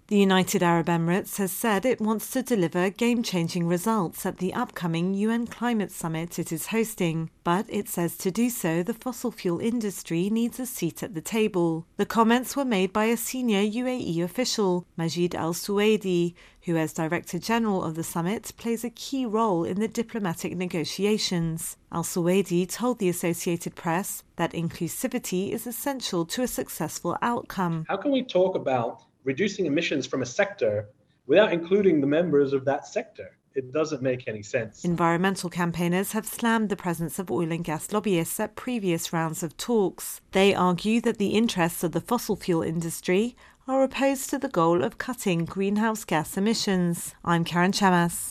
The United Arab Emirates has said it wants to deliver game-changing results at the upcoming UN Climate Summit it is hosting, but it says to do so, the fossil fuel industry needs a seat at the table. The comments were made by a senior UAE official, Majid Al Suwaidi, who as Director General of the summit plays a key role in the diplomatic negotiations. Al Suwaidi told the Associated Press that inclusivity is essential to a successful outcome. How can we talk about reducing emissions from a sector without including the members of that sector? It doesn't make any sense. Environmental campaigners have slammed the presence of oil and gas lobbyists at previous rounds of talks. They argue that the interests of the fossil fuel industry are opposed to the goal of cutting greenhouse gas emissions. I'm Karen Chamas.